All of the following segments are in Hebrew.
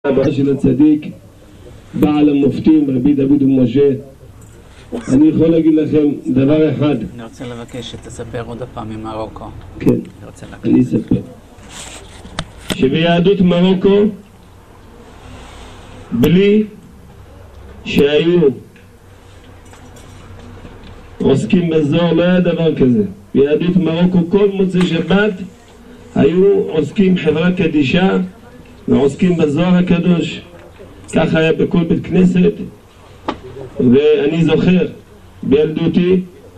הבא של הצדיק, בעל המופתים, רבי דוד ומשה. אני יכול להגיד לכם דבר אחד. אני רוצה לבקש שתספר עוד הפעם ממרוקו. כן, אני אספר. שביהדות מרוקו, בלי שהיו עוסקים בזוהר, לא היה דבר כזה. ביהדות מרוקו כל מוצאי שבת היו עוסקים חברה קדישה ועוסקים בזוהר הקדוש. ככה היה בכל בית כנסת. ואני זוכר בילדותי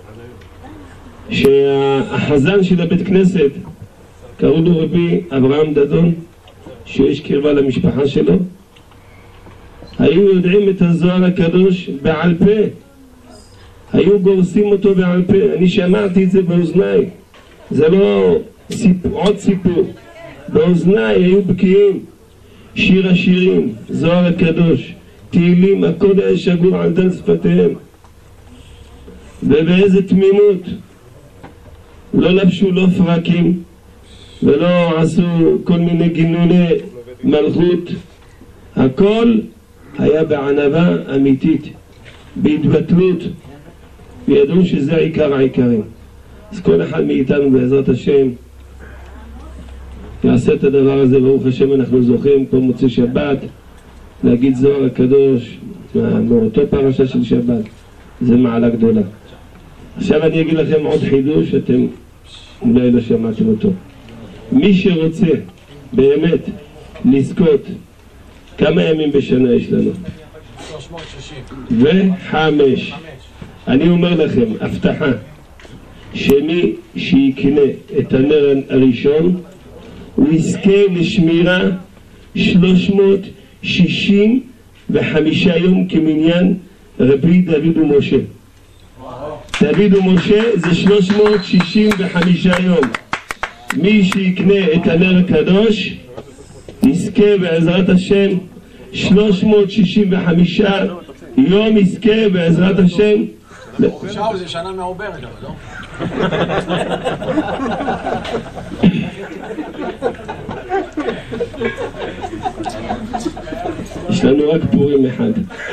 שהחזן של הבית כנסת קראו לו רבי אברהם דדון, שיש קרבה למשפחה שלו. היו יודעים את הזוהר הקדוש בעל פה, היו גורסים אותו בעל פה. אני שמעתי את זה באוזניי, זה לא עוד סיפור, באוזניי היו בקיאים. שיר השירים, זוהר הקדוש, תהילים, הכל היה שגור על דל שפתיהם. ובאיזה תמימות, לא לבשו לא פרקים ולא עשו כל מיני גינוני מלכות, הכל היה בענווה אמיתית, בהתבטלות, וידעו שזה עיקר העיקרים. אז כל אחד מאיתנו בעזרת השם יעשה את הדבר הזה. ברוך השם אנחנו זוכים כל מוצאי שבת להגיד זוהר הקדוש מאותו פרשה של שבת. זה מעלה גדולה. עכשיו אני אגיד לכם עוד חידוש, אתם אולי לא שמעתם אותו. מי שרוצה באמת לזכות, כמה ימים בשנה יש לנו? 365. אני אומר לכם, הבטחה, שמי שיקנה את הנר הראשון הוא יזכה לשמירה 365 יום כמניין רבי דוד ומשה. דוד ומשה זה 365 יום. מי שיקנה את הנר הקדוש יזכה בעזרת השם 365 יום, יזכה בעזרת השם. שאול זה שנה מעוברת, אבל לא? יש לנו רק פורים אחד.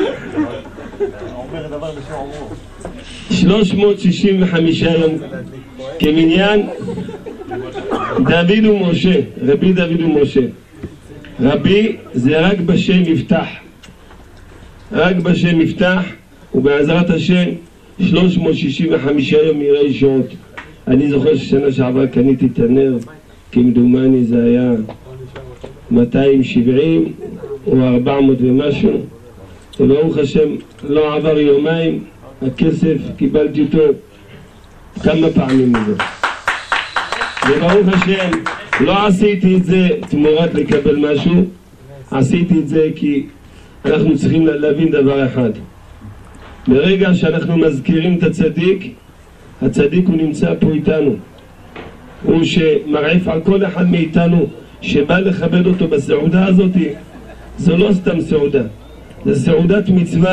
365 יום כמניין דוד ומשה, רבי דוד ומשה. רבי זה רק בשם יפתח, רק בשם יפתח, ובעזרת השם 365 יום יראה ישועות. אני זוכר ששנה שעברה קניתי את הנר, כמדומני זה היה 270 או 400 ומשהו, וברוך השם לא עבר יומיים, הכסף קיבלתי אותו כמה פעמים מזה. וברוך השם לא עשיתי את זה תמורת לקבל משהו, עשיתי את זה כי אנחנו צריכים להבין דבר אחד. ברגע שאנחנו מזכירים את הצדיק, הצדיק הוא נמצא פה איתנו, הוא שמרעיף על כל אחד מאיתנו שבא לכבד אותו בסעודה הזאת. זו לא סתם סעודה, זה סעודת מצווה.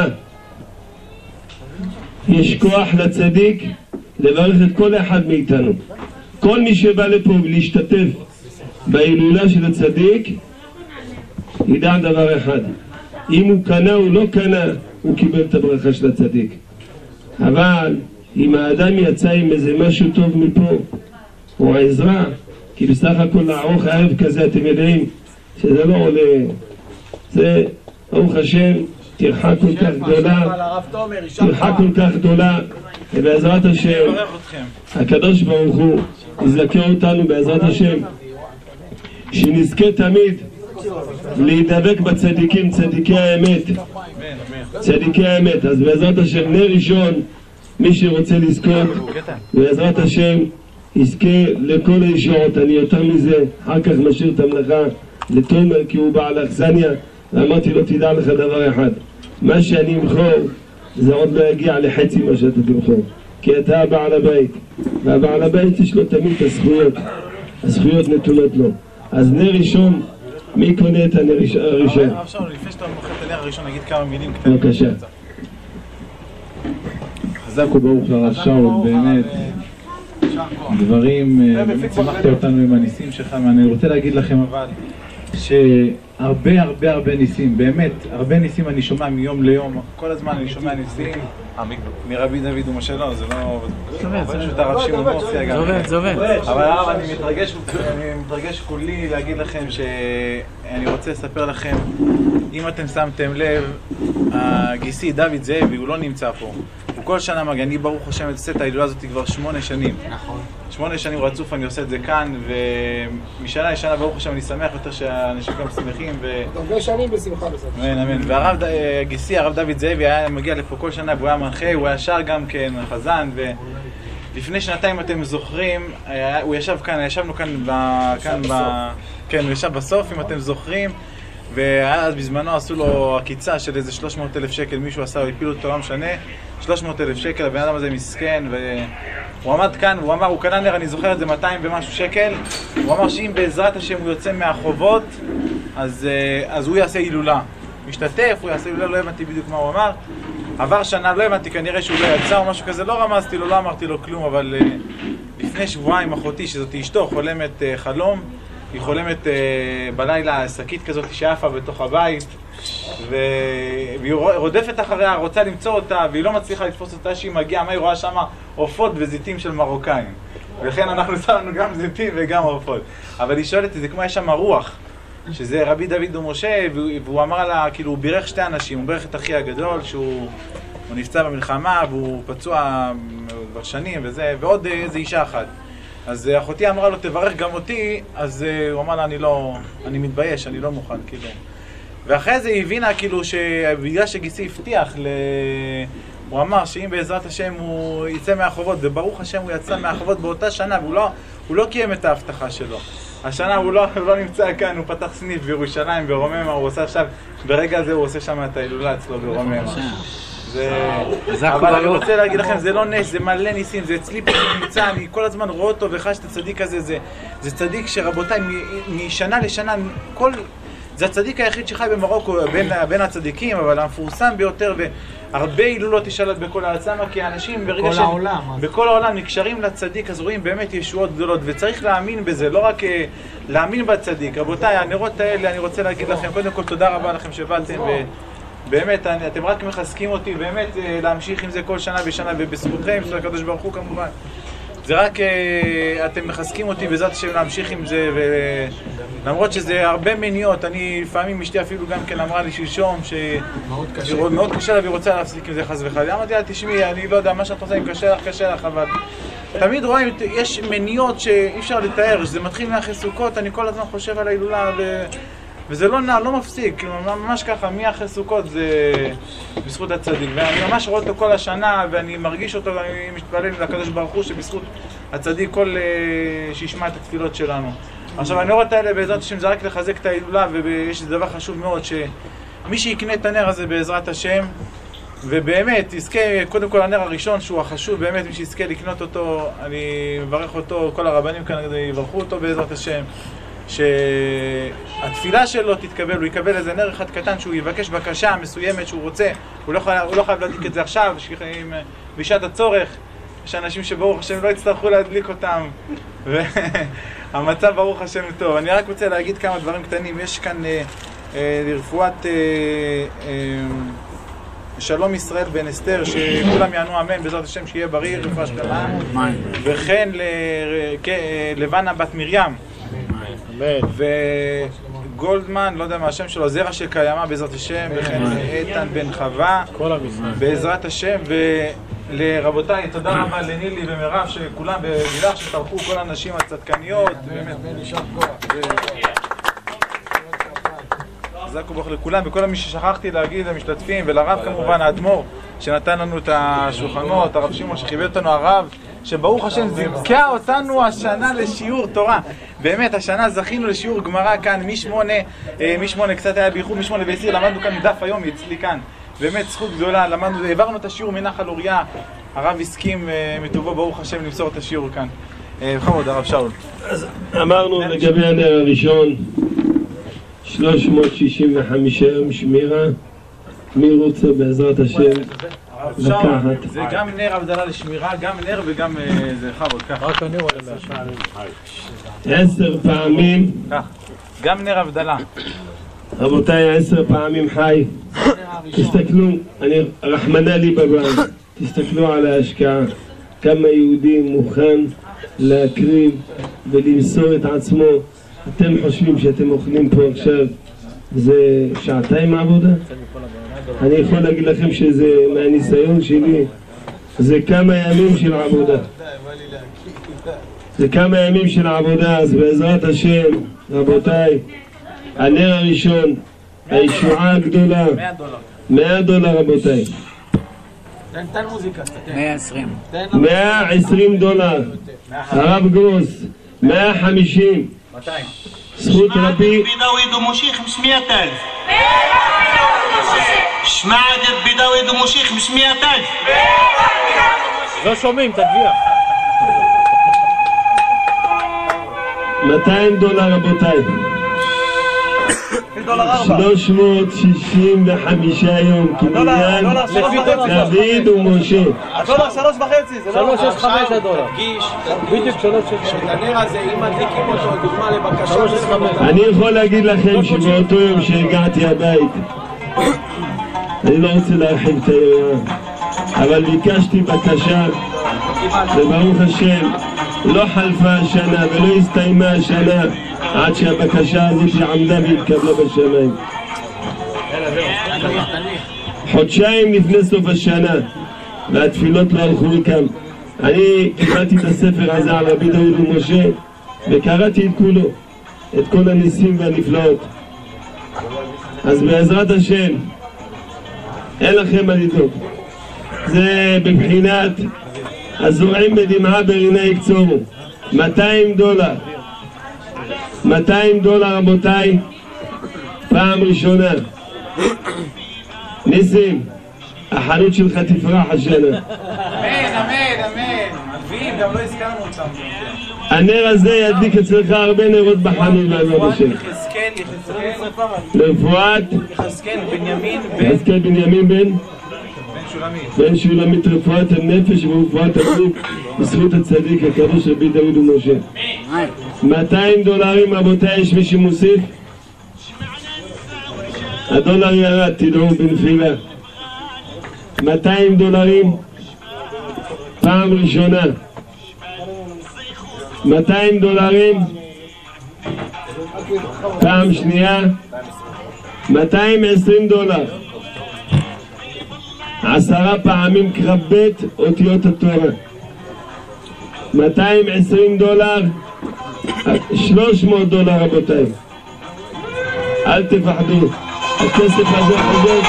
יש כוח לצדיק לברך את כל אחד מאיתנו. כל מי שבא לפה ולהשתתף בהילולה של הצדיק ידע דבר אחד, אם הוא קנה או לא קנה, הוא קיבל את הברכה של הצדיק. אבל אם האדם יצא עם איזה משהו טוב מפה או העזרה, כי בסך הכל לערוך הערב כזה, אתם יודעים שזה לא עולה, זה ברוך השם טרחה כל כך גדולה, טרחה כל כך גדולה, ובעזרת השם הקדוש ברוך הוא יזכה אותנו בעזרת השם שנזכה תמיד להידבק בצדיקים, צדיקי האמת, צדיקי האמת. אז בעזרת השם נר ראשון, מי שרוצה לזכות בעזרת השם יזכה לכל הישועות. אני יותר מזה אחר כך משאיר את המלאכה לתומר, כי הוא בעל אכסניה, ואמרתי לו תדע לך דבר אחד, מה שאני אמחור זה עוד לא יגיע לחצי מה שאתה תמחור, כי אתה הבעל הבית, והבעל הבית יש לו תמיד את הזכויות, הזכויות נתונות לו. אז נר ראשון, מי קונה את הנר הראשון? עכשיו לפני שאתה מוכר את הנר הראשון נגיד כמה מילים קטנים. בבקשה. חזק וברוך לרב שאול, באמת דברים, באמת שמחת אותנו עם הניסים שלך. ואני רוצה להגיד לכם אבל הרבה ניסים, באמת, הרבה ניסים אני שומע מיום ליום, כל הזמן אני שומע ניסים מרבי דוד ומשה, לא, זה לא... פשוט הרב שמעון מורסי גם. זה עובד. אבל הרב, אני מתרגש כולי להגיד לכם שאני רוצה לספר לכם, אם אתם שמתם לב, הגיסי דוד זאבי, הוא לא נמצא פה. הוא כל שנה מגיע, אני ברוך השם עושה את ההילולה הזאת כבר 8 שנים. נכון. 8 שנים רצוף אני עושה את זה כאן, ומשנה לשנה ברוך השם אני שמח יותר שהאנשים גם שמחים. הרבה שנים בשמחה בסוף. אמן, אמן. והרב גיסי, הרב דוד זאבי, היה מגיע לפה כל שנה, והוא היה מנחה, הוא היה שר גם כן, חזן, ולפני שנתיים אתם זוכרים, הוא ישב כאן, ישבנו כאן, כן, הוא ישב בסוף, אם אתם זוכרים, ואז בזמנו עשו לו עקיצה של איזה 300,000 שקל, מישהו עשה, הוא הפיל אותו, לא משנה, 300,000 שקל, הבן אדם הזה מסכן, והוא עמד כאן, והוא אמר, הוא קנה נר, אני זוכר את זה 200 ומשהו שקל, הוא אמר שאם בעזרת השם הוא יוצא מהחובות, אז הוא יעשה הילולה. משתתף, הוא יעשה הילולה, לא הבנתי בדיוק מה הוא אמר. עבר שנה, לא הבנתי, כנראה שהוא לא יצא או משהו כזה, לא רמזתי לו, לא אמרתי לו כלום, אבל לפני שבועיים אחותי, שזאת אשתו, חולמת חלום, היא חולמת בלילה שקית כזאת שעפה בתוך הבית, והיא רודפת אחריה, רוצה למצוא אותה, והיא לא מצליחה לתפוס אותה שהיא מגיעה, מה היא רואה שם? עופות וזיתים של מרוקאים. ולכן אנחנו שמנו גם זיתים וגם עופות. אבל היא שואלת, זה כמו יש שם רוח, שזה רבי דוד ומשה, והוא אמר לה, כאילו, הוא בירך 2 אנשים, הוא בירך את אחי הגדול, שהוא נפצע במלחמה, והוא פצוע כבר שנים וזה, ועוד איזו אישה אחת. אז אחותי אמרה לו, תברך גם אותי, אז הוא אמר לה, אני מתבייש, אני לא מוכן, כאילו. ואחרי זה היא הבינה, כאילו, שבגלל שגיסי הבטיח, הוא אמר שאם בעזרת השם הוא יצא מהחובות, וברוך השם הוא יצא מהחובות באותה שנה, והוא לא קיים את ההבטחה שלו. השנה הוא לא נמצא כאן, הוא פתח סניף בירושלים, ברוממה, הוא עושה עכשיו, ברגע הזה הוא עושה שם את ההילולה אצלו ברוממה. אבל אני רוצה להגיד לכם, זה לא נס, זה מלא ניסים, זה אצלי פה נמצא, אני כל הזמן רואה אותו וחש את הצדיק הזה, זה צדיק שרבותיי, משנה לשנה, זה הצדיק היחיד שחי במרוקו בין הצדיקים, אבל המפורסם ביותר, והרבה הילולות ישאלת בכל הארץ, כי האנשים בכל העולם נקשרים לצדיק, אז רואים באמת ישועות גדולות, וצריך להאמין בזה, לא רק להאמין בצדיק. רבותיי, הנרות האלה, אני רוצה להגיד לכם, קודם כל תודה רבה לכם שבאתם, באמת, אתם רק מחזקים אותי, באמת להמשיך עם זה כל שנה ושנה, ובזכותכם, של הקדוש ברוך הוא כמובן. זה רק, אתם מחזקים אותי בעזרת השם להמשיך עם זה, למרות שזה הרבה מניעות, אני לפעמים אשתי אפילו גם כן אמרה לי שלשום מאוד קשה לה והיא רוצה להפסיק עם זה חס וחלילה. אמרתי לה, תשמעי, אני לא יודע מה שאת רוצה, אם קשה לך, אבל תמיד רואים, יש מניעות שאי אפשר לתאר, שזה מתחיל מאחרי סוכות, אני כל הזמן חושב על ההילולה וזה לא מפסיק, ממש ככה, מאחרי סוכות זה בזכות הצדיק, ואני ממש רואה אותו כל השנה, ואני מרגיש אותו, ואני מתפלל לקדוש ברוך הוא שבזכות הצדיק כל שישמע את התפילות שלנו. עכשיו, הנרות האלה בעזרת השם זה רק לחזק את ההילולה, ויש דבר חשוב מאוד שמי שיקנה את הנר הזה בעזרת השם, ובאמת יזכה, קודם כל הנר הראשון שהוא החשוב, באמת מי שיזכה לקנות אותו, אני מברך אותו, כל הרבנים כאן יברכו אותו בעזרת השם, שהתפילה שלו תתקבל, הוא יקבל איזה נר אחד קטן שהוא יבקש בקשה מסוימת שהוא רוצה, הוא לא חייב להדליק את זה עכשיו, בשעת הצורך, יש אנשים שברוך השם לא יצטרכו להדליק אותם, והמצב ברוך השם טוב. אני רק רוצה להגיד כמה דברים קטנים, יש כאן לרפואת שלום ישראל בן אסתר, שכולם יענו אמן בעזרת השם שיהיה בריא, רפואה שלמה, וכן לבנה בת מרים, וגולדמן, לא יודע מה השם שלו, זרע שקיימה בעזרת השם, וכן איתן בן חווה בעזרת השם, ולרבותיי, תודה רבה לנילי ומירב שכולם בגילך שטרחו כל הנשים הצדקניות, באמת זקו ברוך לכולם, וכל מי ששכחתי להגיד למשתתפים, ולרב כמובן האדמו"ר שנתן לנו את השולחנות, הרב שמעון שכיבד אותנו, הרב שברוך השם זיכה אותנו השנה לשיעור תורה. באמת, השנה זכינו לשיעור גמרא כאן, משמונה קצת היה בייחוד, 8:10 למדנו כאן דף היום אצלי כאן. באמת זכות גדולה, למדנו, העברנו את השיעור מנחל אוריה, הרב הסכים מטובו ברוך השם למסור את השיעור כאן. בכבוד, הרב שאול. אז אמרנו לגבי הנר הראשון, 365 יום שמירה, מי רוצה בעזרת השם לקחת? זה גם נר הבדלה לשמירה, גם נר וגם זה חבוד, ככה. רק הנר עולה 10 פעמים. כך, גם נר הבדלה. רבותיי, 10 פעמים חי. תסתכלו, רחמנא ליבא, תסתכלו על ההשקעה. כמה יהודי מוכן להקריב ולמסור את עצמו. אתם חושבים שאתם אוכלים פה עכשיו זה שעתיים עבודה? אני יכול להגיד לכם שזה מהניסיון שלי, זה כמה ימים של עבודה. זה כמה ימים של עבודה. אז בעזרת השם, רבותיי, הנר הראשון, הישועה הגדולה, $100 רבותיי. תן מוזיקה. 120. $120. הרב גרוס, 150. 200. זכות רבי. بداويد ومشيخ مش 100,000. שמעת את بداويد ومشيخ مش 100,000. לא שומעים, תגביה. $200 רבותיי. 365 יום כמניין דוד ומשה. הדולר 3.5, זה לא... 3.65 הדולר. בדיוק 3.65. הנר הזה, אם מדליקים אותו, דוגמה לבקשה, 3.65. אני יכול להגיד לכם שבאותו יום שהגעתי הבית, אני לא רוצה להרחיב את היריעה, אבל ביקשתי בקשה, וברוך השם, לא חלפה השנה ולא הסתיימה השנה עד שהבקשה הזאת עמדה והתקבלה בשמיים. חודשיים לפני סוף השנה, והתפילות לא הלכו מכאן. אני קיבלתי את הספר הזה על רבי דוד ומשה וקראתי את כולו, את כל הניסים והנפלאות. אז בעזרת השם אין לכם מה לדאוג. זה בבחינת הזורעים בדמעה ברינה יקצורו. $200. $200 רבותיי, פעם ראשונה. ניסים, החנות שלך תפרח השנה. אמן, אמן, אמן. עדבים, גם לא הזכרנו אותם. הנר הזה ידליק אצלך הרבה נרות בחנות בעזרת השם. לרפואת יחזקאל בנימין בן שולמית, רפואת הנפש ורפואת הגוף בזכות הצדיק הקדוש רבי דוד ומשה. $200 רבותיי, יש מי שמוסיף? הדולר ירד, תדעו בנפילה. $200 פעם ראשונה. $200 פעם שנייה. $220. 10 פעמים קרב ב' אותיות התורה. $220. $300 רבותיי. אל תפחדו, הכסף הזה חוזר.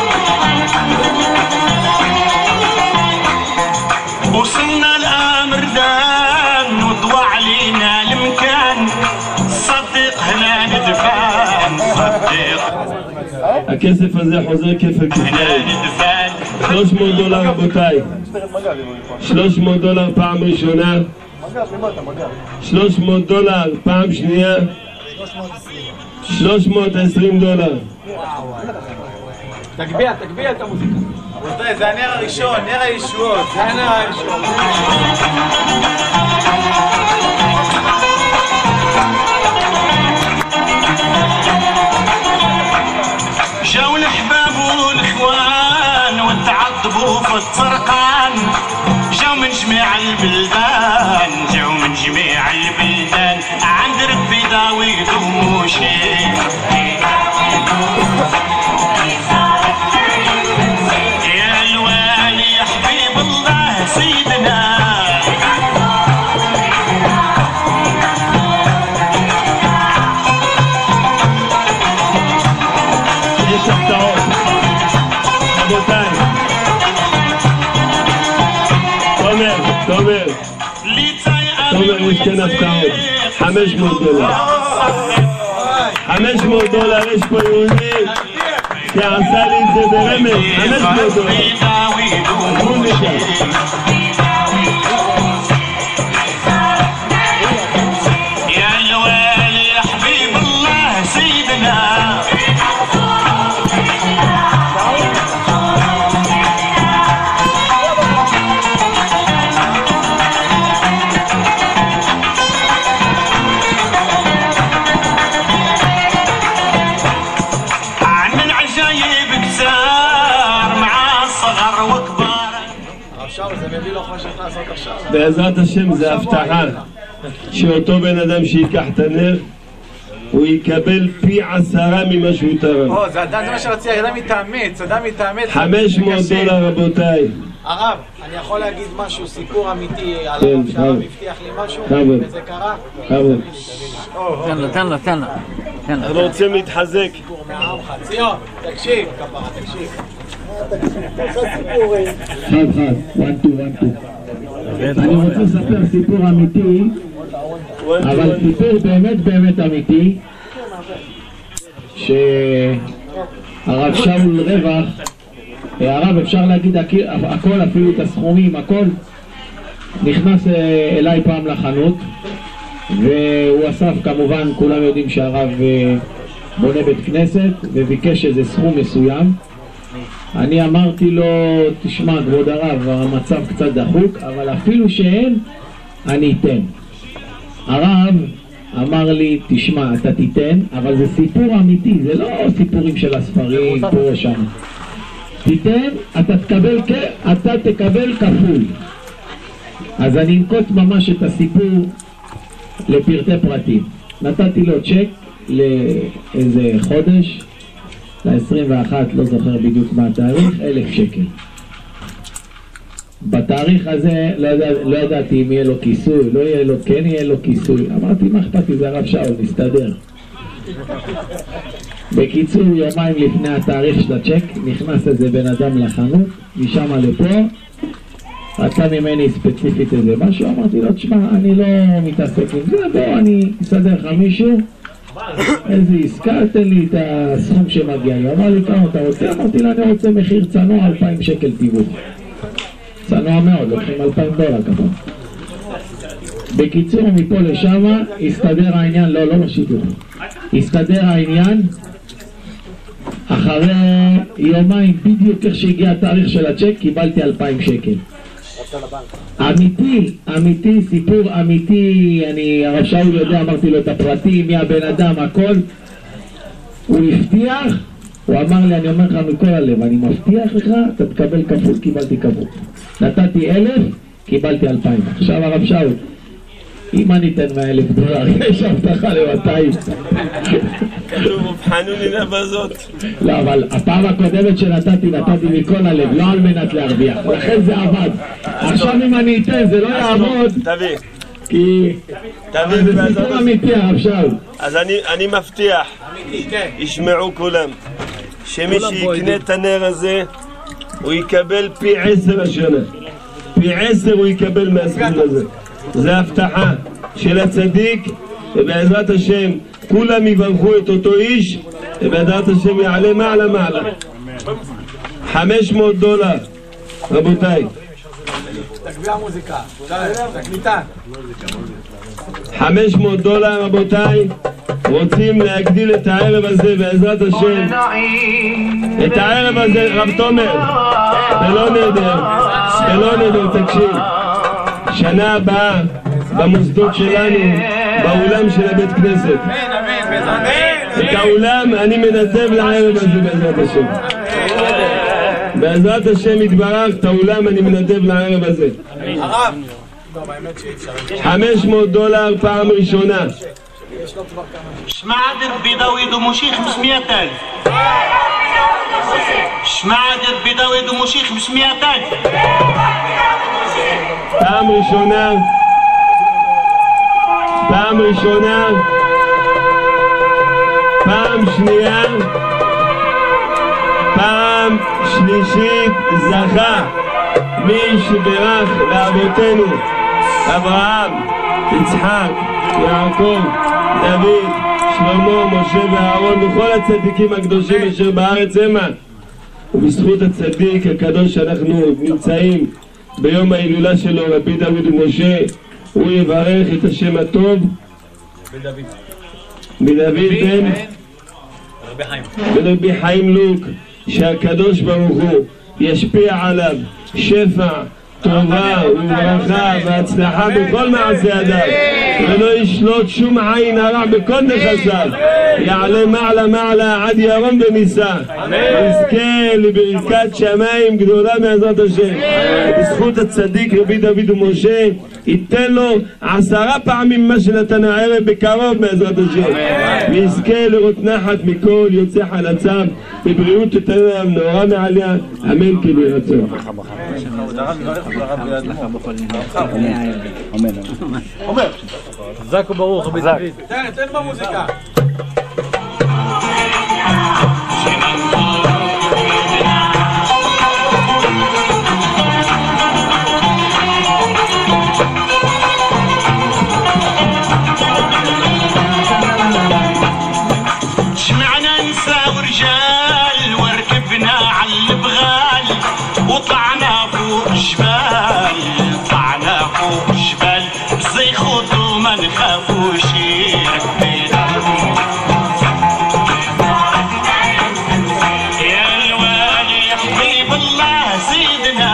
وصلنا الامر دان وضوى علينا المكان صدق هنا ندفان صدق הכסף הזה חוזר כפל כפליים. $300 רבותיי. $300 פעם ראשונה. $300 פעם שנייה. $320. תגביה את המוזיקה. רבותיי, זה הנר הראשון, נר הישועות, זה הנר הראשון. جاو الحباب والاخوان وتعذبوا في الطرقان جاو من جميع البلدان جاو من جميع البلدان عند ربي داويد وموشي يا الوالي يا حبيب الله سيدنا יש הפתעות רבותיי. תומר, יש כאן הפתעות. $500. $500. יש פה יהודי שעשה לי את זה ברמז. $500. מוזיקה. يا الوالي يا حبيب الله سيدنا זה מביא לו חושך לעשות עכשיו. בעזרת השם זה הבטחה שאותו בן אדם שיקח את הנר הוא יקבל פי 10 ממה שהוא תרם. זה מה שרציתי, אדם מתאמץ. $500 רבותיי. הרב, אני יכול להגיד משהו, סיפור אמיתי על הרב שהרב הבטיח לי משהו וזה קרה? תן לו. אנחנו רוצים להתחזק. סיפור מעמך, ציון, תקשיב, כפרה, תקשיב. אני רוצה לספר סיפור אמיתי, אבל סיפור באמת אמיתי, שהרב שאול רווח, הרב אפשר להגיד הכל, אפילו את הסכומים, הכל, נכנס אליי פעם לחנות והוא אסף, כמובן כולם יודעים שהרב בונה בית כנסת וביקש איזה סכום מסוים. אני אמרתי לו, תשמע כבוד הרב, המצב קצת דחוק, אבל אפילו שאין, אני אתן. הרב אמר לי, תשמע, אתה תיתן, אבל זה סיפור אמיתי, זה לא סיפורים של הספרים פה ושם. תיתן, אתה תקבל כפול. אז אני אנקוט ממש את הסיפור לפרטי פרטים. נתתי לו צ'ק לאיזה חודש, ל-21, לא זוכר בדיוק מה התאריך, 1,000 שקל. בתאריך הזה לא ידעתי אם יהיה לו כיסוי, לא יהיה לו, כן יהיה לו כיסוי. אמרתי, מה אכפתי, זה הרב שאול, נסתדר. בקיצור, יומיים לפני התאריך של הצ'ק, נכנס איזה בן אדם לחנות, משם לפה, רצה ממני ספציפית איזה משהו, אמרתי לו, תשמע, אני לא מתעסק עם זה, בוא, אני אסדר לך מישהו, איזה עסקה, תן לי את הסכום שמגיע לי. אמר לי, כמה אתה רוצה? אמרתי לו, אני רוצה מחיר צנוע, 2,000 שקל תיווך. צנוע מאוד, לוקחים $2,000 ככה. בקיצור, מפה לשם, הסתדר העניין, לא שידור. הסתדר העניין, אחרי יומיים, בדיוק איך שהגיע התאריך של הצ'ק, קיבלתי 2,000 שקל. אמיתי, סיפור אמיתי, הרב שאול יודע, אמרתי לו את הפרטים, מי הבן אדם, הכל. הוא הבטיח, הוא אמר לי, אני אומר לך מכל הלב, אני מבטיח לך, אתה תקבל כפול, קיבלתי כפול. נתתי 1,000, קיבלתי 2,000. עכשיו הרב שאול, אם אני אתן $100,000, יש הבטחה ל-200. כתוב, חנוני בזאת. לא, אבל הפעם הקודמת שנתתי מכל הלב, לא על מנת להרוויח, לכן זה עבד. עכשיו אם אני אתן, זה לא יעבוד. תביא. כי... זה סיפור אמיתי, הרב שאול. אז אני מבטיח, ישמעו כולם, שמי שיקנה את הנר הזה, הוא יקבל פי 10 השנה. פי 10 הוא יקבל מהסכום הזה. זה הבטחה של הצדיק, ובעזרת השם כולם יברכו את אותו איש, ובעזרת השם יעלה מעלה. $500, רבותיי. תגביה מוזיקה, תקליטן. $500, רבותיי. רוצים להגדיל את הערב הזה בעזרת השם. את הערב הזה, רב תומר, ולא נדר, תקשיב. שנה הבאה במוסדות שלנו, באולם של הבית כנסת. את האולם אני מנתב לערב הזה בעזרת השם. בעזרת השם יתברך, את האולם אני מנתב לערב הזה. $500 פעם ראשונה. שמע דרבי דוד ומושיך ב100,000. שמע דרבי דוד ומושיך ב100,000. פעם ראשונה, פעם שנייה, פעם שלישית, זכה מי שברך לאבותינו אברהם, יצחק, יעקב, דוד, שלמה, משה ואהרון וכל הצדיקים הקדושים אשר בארץ המה. ובזכות הצדיק הקדוש שאנחנו נמצאים ביום ההילולה שלו, רבי דוד ומשה, הוא יברך את השם הטוב מדוד בן רבי חיים לוק, שהקדוש ברוך הוא ישפיע עליו שפע טובה וברכה והצלחה בכל מעשה ידיו, ולא ישלוט שום עין הרע בכל נכסיו, יעלה מעלה מעלה עד ירום ונישא, יזכה לברכת שמיים גדולה בעזרת השם, בזכות הצדיק רבי דוד ומשה, ייתן לו 10 פעמים מה שנתן הערב בקרוב בעזרת השם, ויזכה לראות נחת מכל יוצא חלציו, בבריאות תתן להם נורא מעליה, אמן כאילו ירצו. חזק וברוך, רבי דוד. תן במוזיקה. وطعنا فوق جبال طعنا فوق جبال زي خطو ما نخافوش يا الوالي يا حبيب الله سيدنا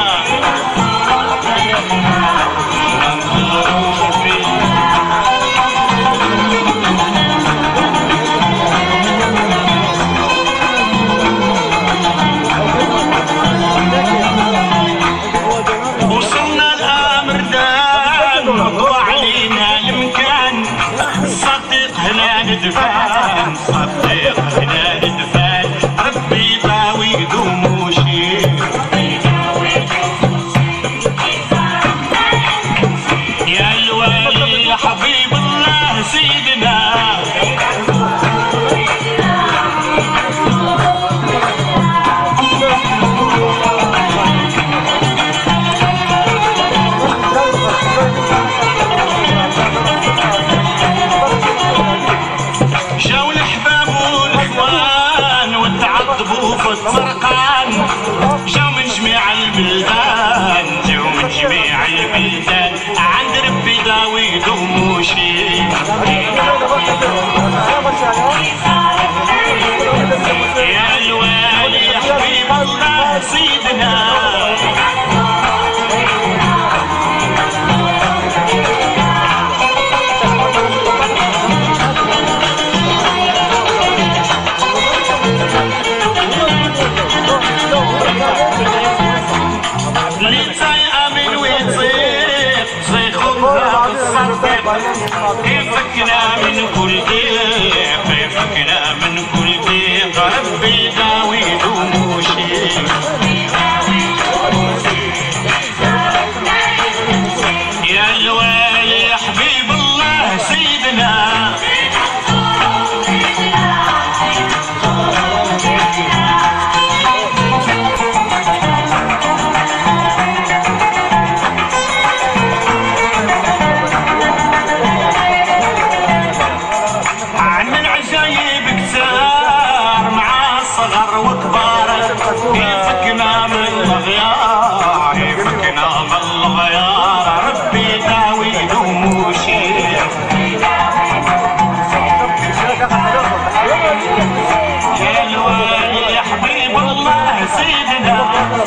دفان صدق هنا دفان ربي طاوي دموشي يا الوالي يا حبيب الله سيدنا فرقان جاو من جميع البلدان جاو من جميع البلدان عند ربي داويد وموشي يا الوالي يا حبيب الله سيدنا يفكنا من كل ضيق يفكنا من كل ضيق ربي داويد وموشي يا الوالي يا حبيب الله سيدنا يفكنا من الغيار يفكنا من الغيار ربي داويد وموشي يا الوالي يا حبيب الله سيدنا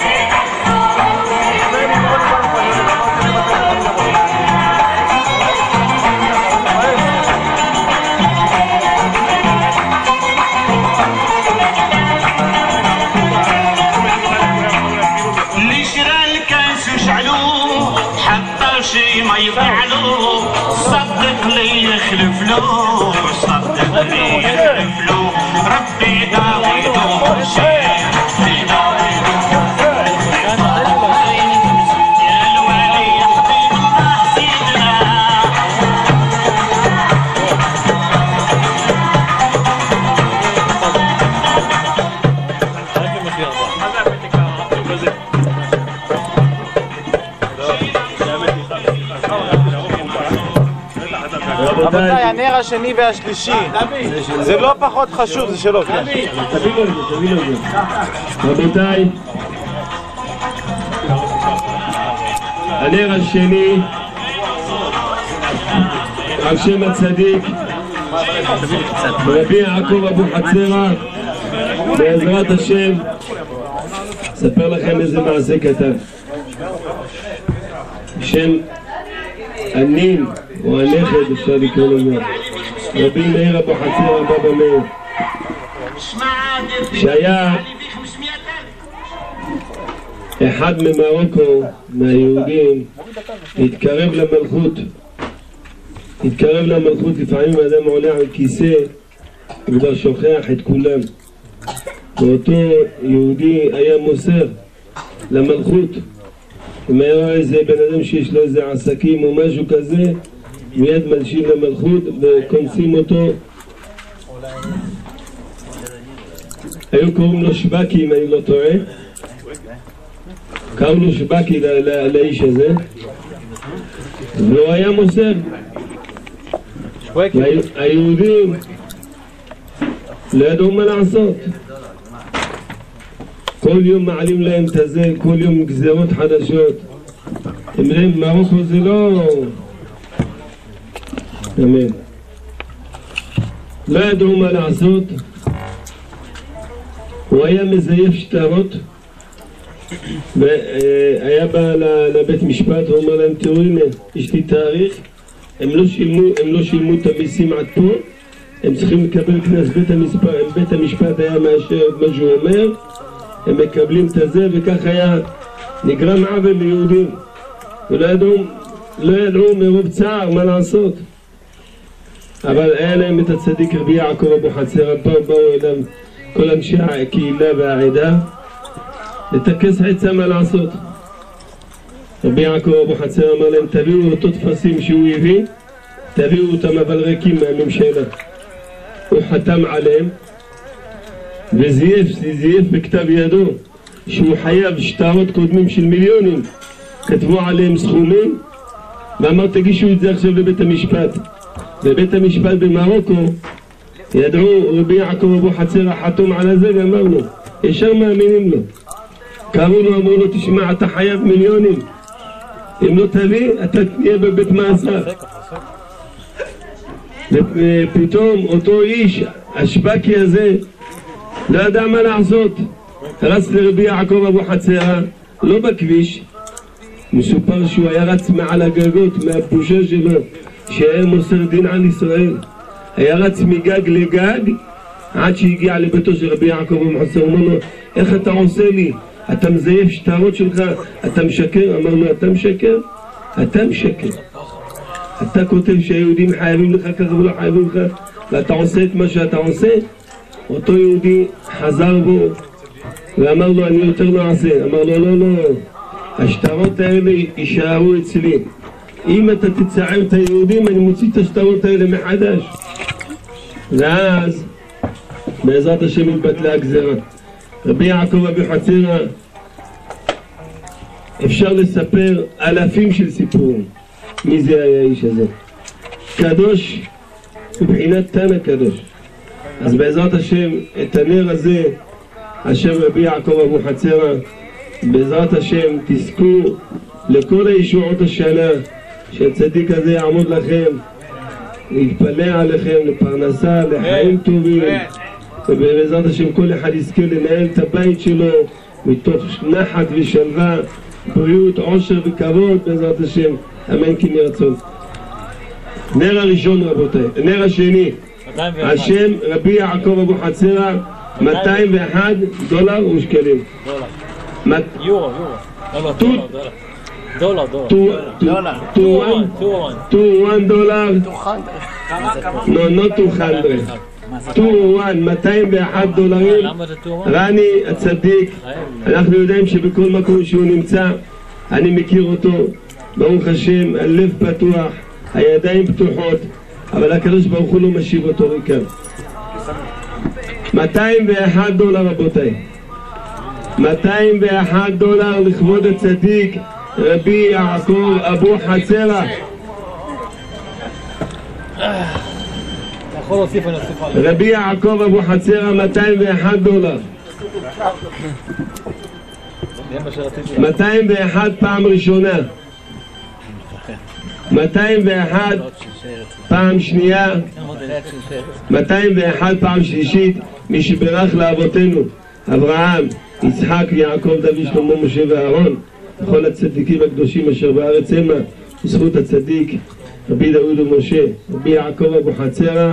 شي ما يفعلوا صدق لي يخلف له صدق لي يخلف له ربي داويد وموشي يا الوالي يا حبيب الله سيدنا רבותיי, הנר השני והשלישי זה לא פחות חשוב, זה שלו. רבותיי, הנר השני על שם הצדיק רבי יעקב אבו חצרה, בעזרת השם אספר לכם איזה מעשה קטן. שם הנין או הנכד אפשר לקרוא לזה, רבי מאיר אבוחצירא הבבא מאיר, שהיה אחד ממרוקו, מהיהודים, התקרב למלכות, לפעמים האדם עולה על כיסא וכבר שוכח את כולם, ואותו יהודי היה מוסר למלכות. אם היה איזה בן אדם שיש לו איזה עסקים או משהו כזה, מיד מלשים למלכות וקונסים אותו. היו קוראים לו שבקי, אם אני לא טועה, קראו לו שבקי לאיש הזה, והוא היה מוסר. היהודים לא ידעו מה לעשות, כל יום מעלים להם את הזה, כל יום גזרות חדשות. הם אומרים, מרוקו זה לא... אמן. לא ידעו מה לעשות. הוא היה מזייף שטרות, והיה בא לבית משפט ואומר להם, תראו הנה, יש לי תאריך, הם לא שילמו את המיסים עד פה, הם צריכים לקבל קנס. בית המשפט היה מאשר את מה שהוא אומר, הם מקבלים את זה, וכך היה נגרם עוול ליהודים, ולא ידעו מרוב צער מה לעשות. אבל היה להם את הצדיק רבי יעקב אבוחצירא, באו אליו כל אנשי הקהילה והעדה לטכס עצה מה לעשות. רבי יעקב אבוחצירא אמר להם, תביאו אותו תפסים שהוא הביא, תביאו אותם אבל ריקים מהממשלה. הוא חתם עליהם וזייף בכתב ידו שהוא חייב שטרות קודמים של מיליונים, כתבו עליהם סכומים, ואמר תגישו את זה עכשיו לבית המשפט. בבית המשפט במרוקו ידעו רבי יעקב אבוחצירא חתום על זה, ואמרנו ישר מאמינים לו. קראו לו, אמרו לו, תשמע, אתה חייב מיליונים, אם לא תביא אתה תהיה בבית מאסר. ופתאום אותו איש השבקי הזה לא ידע מה לעשות, רץ לרבי יעקב אבוחצירא, לא בכביש, מסופר שהוא היה רץ מעל הגגות מהבושה שלו שהיה מוסר דין על ישראל, היה רץ מגג לגג עד שהגיע לביתו של רבי יעקב אבוחצירא. אומר לו, איך אתה עושה לי? אתה מזייף שטרות שלך, אתה משקר. אמר לו, אתה משקר? אתה משקר. אתה כותב שהיהודים חייבים לך ככה ולא חייבים לך, ואתה עושה את מה שאתה עושה. אותו יהודי חזר בו ואמר לו, אני יותר לא אעשה. אמר לו, לא, השטרות האלה יישארו אצלי, אם אתה תצער את היהודים אני מוציא את השטרות האלה מחדש. ואז בעזרת השם התבטלה הגזרה. רבי יעקב אבוחצירא, אפשר לספר אלפים של סיפורים מי זה היה האיש הזה, קדוש מבחינת תנא קדוש. אז בעזרת השם את הנר הזה, השם רבי יעקב אבוחצירא, בעזרת השם תזכו לכל הישועות השנה, שהצדיק הזה יעמוד לכם, להתפלא עליכם, לפרנסה, לחיים טובים, ובעזרת השם כל אחד יזכה לנהל את הבית שלו מתוך נחת ושלווה, בריאות, עושר וכבוד, בעזרת השם, אמן כן יהי רצון. נר הראשון רבותיי. נר השני, השם רבי יעקב אבוחצירא, 201 דולר ושקלים. יורו. דולר. No, not 200. 201 דולרים. רני הצדיק, אנחנו יודעים שבכל מקום שהוא נמצא, אני מכיר אותו, ברוך השם, הלב פתוח, הידיים פתוחות, אבל הקדוש ברוך הוא לא משיב אותו ריקם. 201 דולר רבותיי, 201 דולר לכבוד הצדיק רבי יעקב אבוחצירא. רבי יעקב אבוחצירא, 201 דולר. 201 פעם ראשונה, 201 פעם שנייה, 201 פעם שלישית. מי שברך לאבותינו אברהם, יצחק, יעקב, דוד, שלמה, משה ואהרון, וכל הצדיקים הקדושים אשר בארץ המה, בזכות הצדיק רבי דוד ומשה, רבי יעקב אבוחצירא,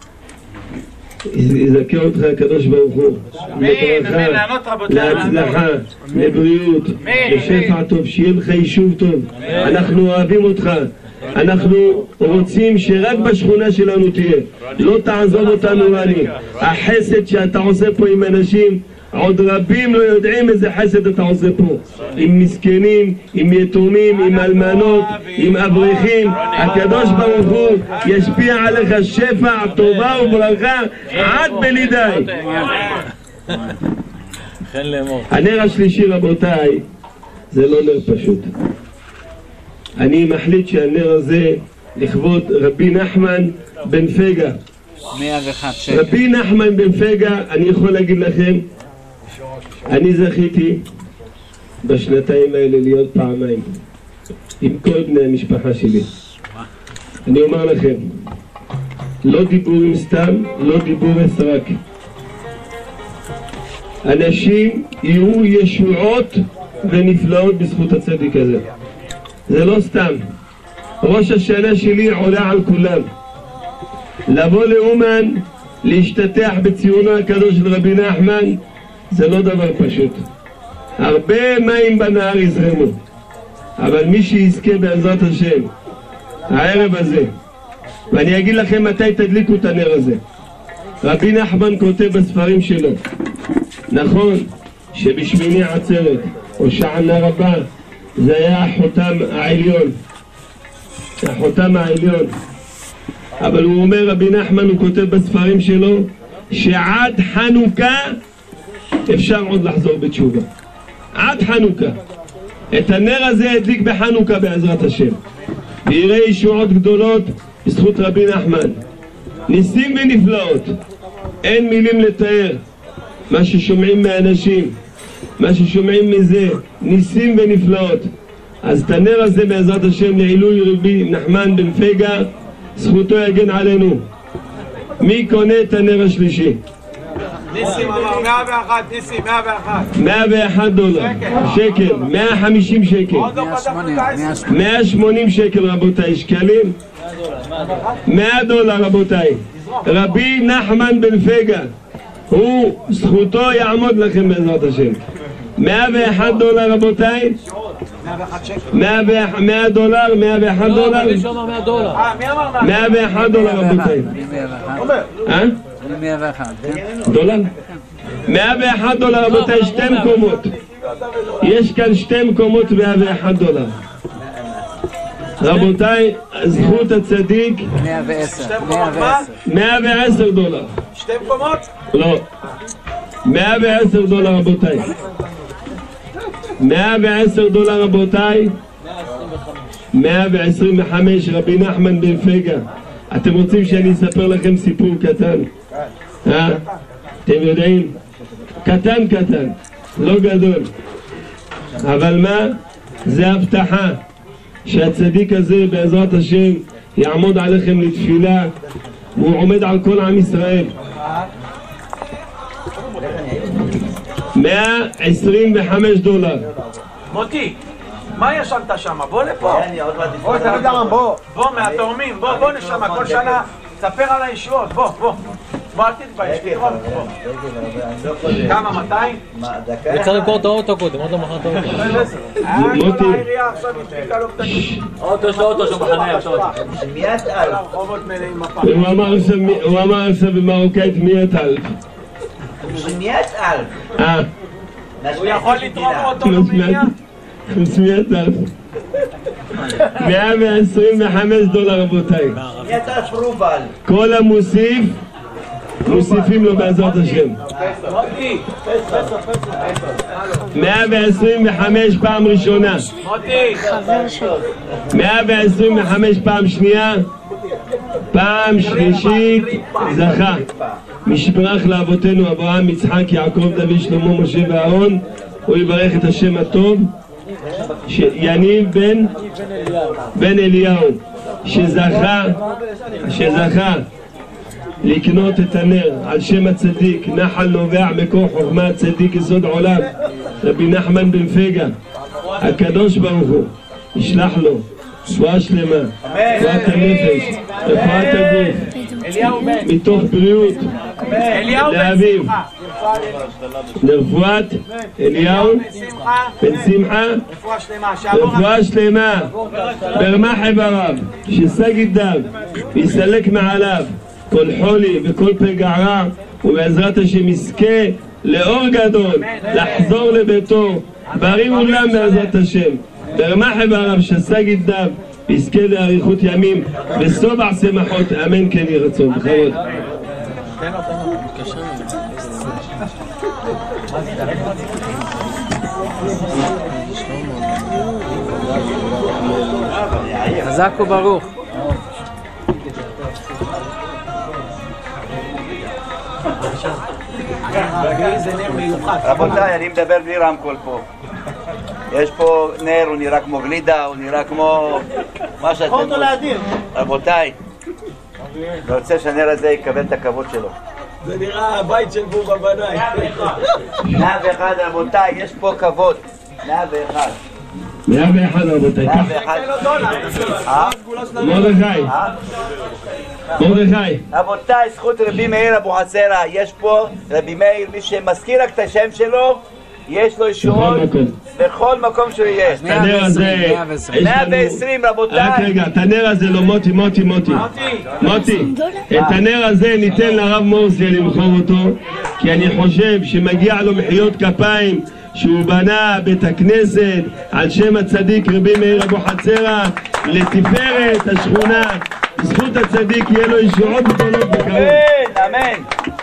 יזכה אותך הקדוש ברוך הוא לברכה, להצלחה, לבריאות, לשפע טוב, שיהיה לך יישוב טוב. אנחנו אוהבים אותך, אנחנו רוצים שרק בשכונה שלנו תהיה, לא תעזוב אותנו רני. החסד שאתה עושה פה עם אנשים, עוד רבים לא יודעים איזה חסד אתה עושה פה, עם מסכנים, עם יתומים, עם אלמנות, עם אברכים. הקדוש ברוך הוא ישפיע עליך שפע, טובה וברכה עד בלי די. הנר השלישי רבותיי, זה לא נר פשוט. אני מחליט שהנר הזה לכבוד רבי נחמן בן פגה. 101 שקל. רבי נחמן בן פגה, אני יכול להגיד לכם, אני זכיתי בשנתיים האלה להיות פעמיים עם כל בני המשפחה שלי. אני אומר לכם, לא דיבורים סתם, לא דיבורי סרק. אנשים יהיו ישועות ונפלאות בזכות הצדיק הזה. זה לא סתם. ראש השנה שלי עולה על כולם. לבוא לאומן, להשתתח בציונו הקדוש של רבי נחמן, זה לא דבר פשוט. הרבה מים בנהר יזרמו, אבל מי שיזכה בעזרת השם הערב הזה, ואני אגיד לכם מתי תדליקו את הנר הזה. רבי נחמן כותב בספרים שלו, נכון שבשמיני עצרת או שענה רבה זה היה החותם העליון, החותם העליון, אבל הוא אומר, רבי נחמן הוא כותב בספרים שלו שעד חנוכה אפשר עוד לחזור בתשובה. עד חנוכה. את הנר הזה הדליק בחנוכה בעזרת השם, ויראה ישועות גדולות בזכות רבי נחמן, ניסים ונפלאות. אין מילים לתאר מה ששומעים מאנשים, מה ששומעים מזה, ניסים ונפלאות. אז את הנר הזה בעזרת השם לעילוי רבי נחמן בן פגה, זכותו יגן עלינו. מי קונה את הנר השלישי? ניסים אמר 101, ניסים 101. 101 דולר, שקל, 150 שקל, 180 שקל רבותיי, שקלים, 100 דולר רבותיי. רבי נחמן בן פגה, הוא זכותו יעמוד לכם בעזרת השם. 101 דולר רבותיי, 100 דולר, 101 דולר, 101 דולר רבותיי. 101 דולר? 101 דולר רבותיי, שתי מקומות. יש כאן שתי מקומות 101 דולר. רבותיי, זכות הצדיק 110 דולר. שתי מקומות? לא, 110 דולר רבותיי, 110 דולר רבותיי, 125 רבי נחמן בן פגה. אתם רוצים שאני אספר לכם סיפור קטן? אתם יודעים? קטן קטן, לא גדול, אבל מה? זה הבטחה שהצדיק הזה בעזרת השם יעמוד עליכם לתפילה, והוא עומד על כל עם ישראל. 125 דולר. מוטי, מה ישנת שם? בוא לפה. בוא, תמיד אמרם, בוא. בוא, מהתורמים, בוא נשמה, כל שנה תספר על הישועות, בוא. בוא, אל תתבייש, תתרום, בוא. כמה, 200? צריך למכור את האוטו קודם, עוד לא מכר את האוטו. מוטי. כל העירייה עכשיו התפיקה לו קטנים. אוטו, יש לו אוטו שהוא בחניה, יש לו אוטו. כל הרחובות מלאים מפה. הוא אמר עכשיו במרוקאית 100,000. 100,000. הוא יכול לתרום אותו במניעה? 500,000. 125 דולר רבותיי. 100,000 רובל. כל המוסיף, מוסיפים לו בעזרת השם. 125 פעם ראשונה, 125 פעם שנייה, פעם שלישית זכה. משברך לאבותינו אברהם, יצחק, יעקב, דוד, שלמה, משה ואהרון. הוא יברך את השם הטוב יניב בן אליהו, שזכה לקנות את הנר על שם הצדיק, נחל נובע מקור חוכמה, צדיק יסוד עולם, רבי נחמן בן פגה. הקדוש ברוך הוא ישלח לו רפואה שלמה, רפואת הנפש, רפואת הגוף, מתוך בריאות לאביו, לרפואת אליהו בן שמחה, רפואה שלמה ברמח איבריו, שסג דם ויסלק מעליו כל חולי וכל פגע רע, ובעזרת השם יזכה לאור גדול, לחזור לביתו בריא עולם בעזרת השם, ברמח איבריו שסג דם ויזכה לאריכות ימים וסובע שמחות, אמן כן יהי רצון. בכבוד. חזק וברוך. רבותיי, אני מדבר בלי רמקול פה. יש פה נר, הוא נראה כמו גלידה, הוא נראה כמו מה שאתם רוצים. רבותיי, אני רוצה שהנר הזה יקבל את הכבוד שלו. זה נראה הבית של בובה בנאי. 101 רבותיי, יש פה כבוד. 101. 101 רבותיי. 101. מרדכי. רבותיי, זכות רבי מאיר אבוחצירא, יש פה רבי מאיר, מי שמזכיר רק את השם שלו, יש לו ישועות בכל מקום שהוא יהיה. הנר הזה, 120 רבותיי. רק רגע, את הנר הזה לא מוטי. את הנר הזה ניתן לרב מורסיה למכור אותו, כי אני חושב שמגיע לו מחיאות כפיים שהוא בנה בית הכנסת על שם הצדיק רבי מאיר אבוחצירא לתפארת השכונה. בזכות הצדיק יהיה לו ישועות גדולות בקרוב. אמן.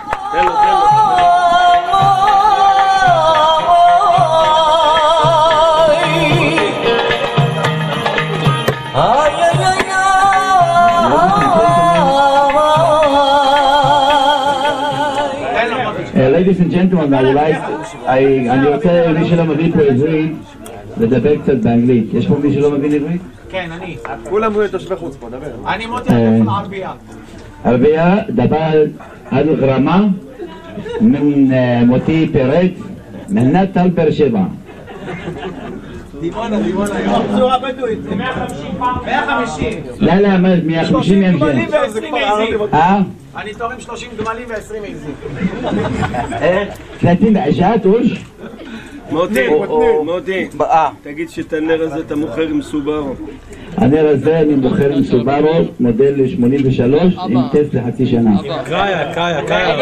Ladies and gentlemen, אני רוצה, מי שלא מבין פה עברית, לדבר קצת באנגלית. יש פה מי שלא מבין עברית? כן, אני. כולם תושבי חוץ פה, דבר. אני מוטי על ערבייה. ערבייה, דבר הדרמה من موتي بيريت من ناتال بير שבע. דימונה. פזורה בדואית. 150. לא, 150 ימים. גמלים ו-20 עזים. אני תורם 30 גמלים ו-20 עזים. 30 עשאת אוש? מוטי, תגיד שאת הנר הזה אתה מוכר עם סובארו. הנר הזה אני מוכר עם סובארו, מודל 83, עם טסט לחצי שנה. קאיה.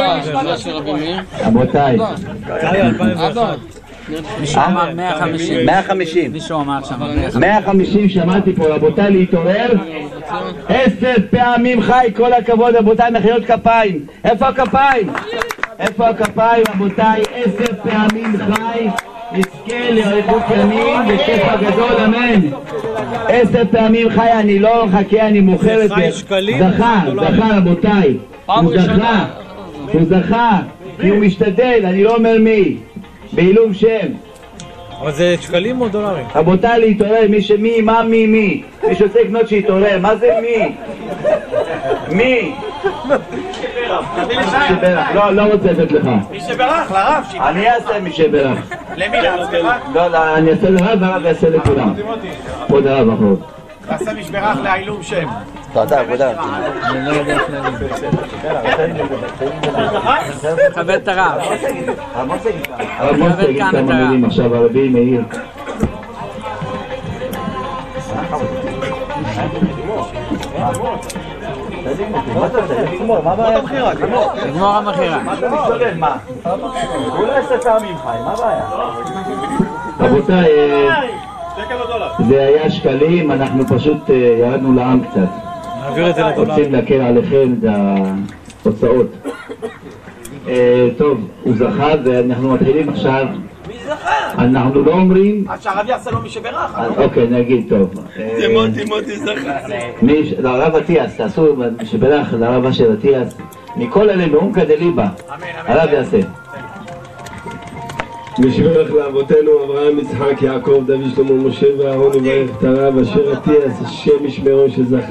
רבותיי. קאיה 2001. מישהו אמר 150. 150. מישהו אמר שם 150 שמעתי פה, רבותיי, להתעורר. 10 פעמים חי, כל הכבוד, רבותיי, מחיאות כפיים. איפה הכפיים? רבותיי? 10 פעמים חי, נזכה לאריכות ימים ושפע גדול, אמן. 10 פעמים חי, אני לא מחכה, אני מוכר את זה. זכה, רבותיי. הוא זכה, כי הוא משתדל, אני לא אומר מי. בעילום שם. אבל זה שקלים או דולרים? רבותיי, להתעורר, מי? מי שרוצה לקנות שיתעורר, מה זה מי? מי שברך, לא רוצה לתת לך. מי שברך, לרב. אני אעשה מי שברך. למי לעצמך? לא, אני אעשה לרב והרב יעשה לכולם. פה דרב אחרות. תעשה משברך לעילום שם. תודה. אני לא יודע איך להגיד. תכבד את הרב. הרב מוסי יגיד כמה מילים עכשיו, הרבי מאיר. נגמור המחירה. הוא לא יעשה פעמים חי, מה הבעיה? רבותיי, זה היה שקלים, אנחנו פשוט ירדנו לעם קצת. נעביר את זה לדולר. רוצים להקל עליכם את ההוצאות. טוב, הוא זכה ואנחנו מתחילים עכשיו. מי זכה? אנחנו לא אומרים... אז שהרב יעשה לו מי שברך. אוקיי, נגיד טוב. זה מוטי זכה. לרב אטיאס, תעשו מי שברך לרב אשר אטיאס. מכל אלה נאום כדליבה. הרב יעשה. מי שברך לאבותינו אברהם, יצחק, יעקב, דוד, שלמה, משה ואהרון, וברך את הרב אשר אטיאס, השם ישמרו שזכה